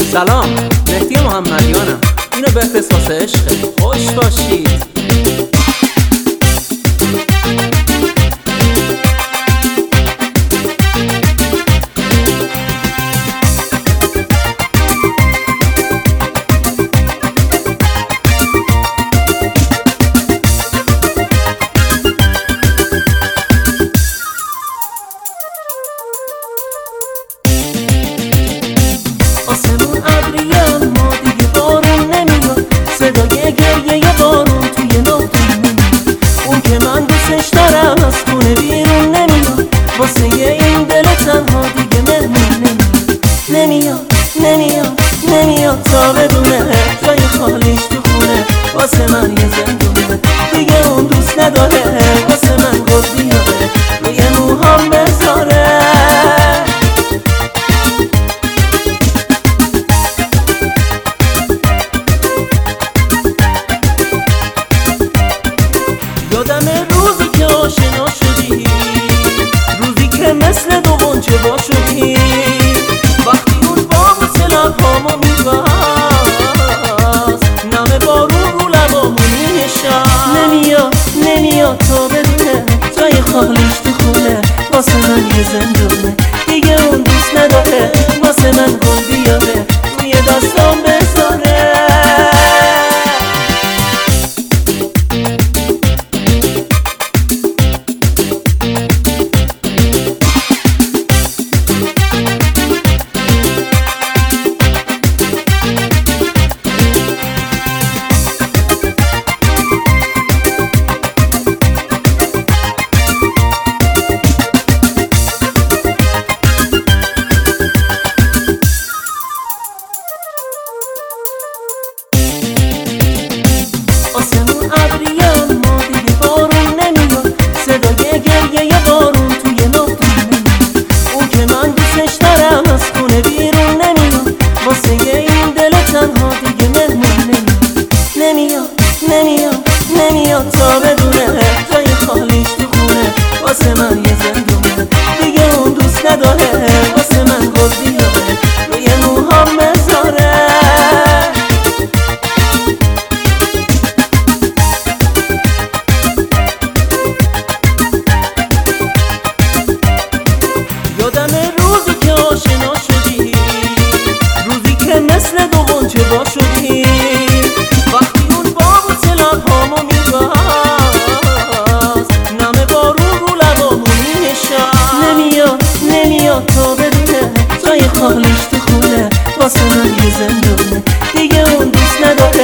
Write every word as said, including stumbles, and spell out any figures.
سلام، مهدی محمدیانم. اینو بفرست واسه عشقه. خوش باشید. آسمون ابریه ما دیگه بارون نمیاد، صدای گریه ی بارون توی نافتون نمیاد. اون که من دوستش دارم از خونه بیرون نمیاد، واسه این دل تنها دیگه مهمون نمیاد. نمیاد نمیاد نمیاد تا بدونه جای خالیش تو خونه واسه من یه زندونه. دیگه اون دوست نداره واسه من گل بیاره روی موهام بذاره. یادم روزی که آشنا شدی، روزی که مثل دو غنچه وا شدی، وقتی اون بابوس لبهامو میبست، نم بارون رو لبامو مینشست. نمیاد نمیاد تا بدونه جای خالیش تو خونه واسه من یه زندونه. دیگه اون دوست نداره واسه من گل بیاره روی دستام بذاره. آسمون ابریه ما دیگه بارون نمیاد، صدای گریه ی بارون توی نافتون نمیاد. اون که من دوستش دارم از خونه بیرون نمیاد، واسه این دل تنها دیگه مهمون نمیاد. نمیاد نمیاد نمیاد تا بدونه جای خالیش تو خونه واسه من یه زندونه. دیگه اون دوست نداره واسه من گل بیاره روی موهام بذاره. یادم روزی که آشنا شدی، روزی که مثل دو غنچه وا شدی، وقتی اون بابوس لبهامو میبست، نم بارون رو لبامو مینشست. نمیاد نمیاد تا بدونه جای خالیش تو خونه واسه من یه زندونه. دیگه اون دوست نداره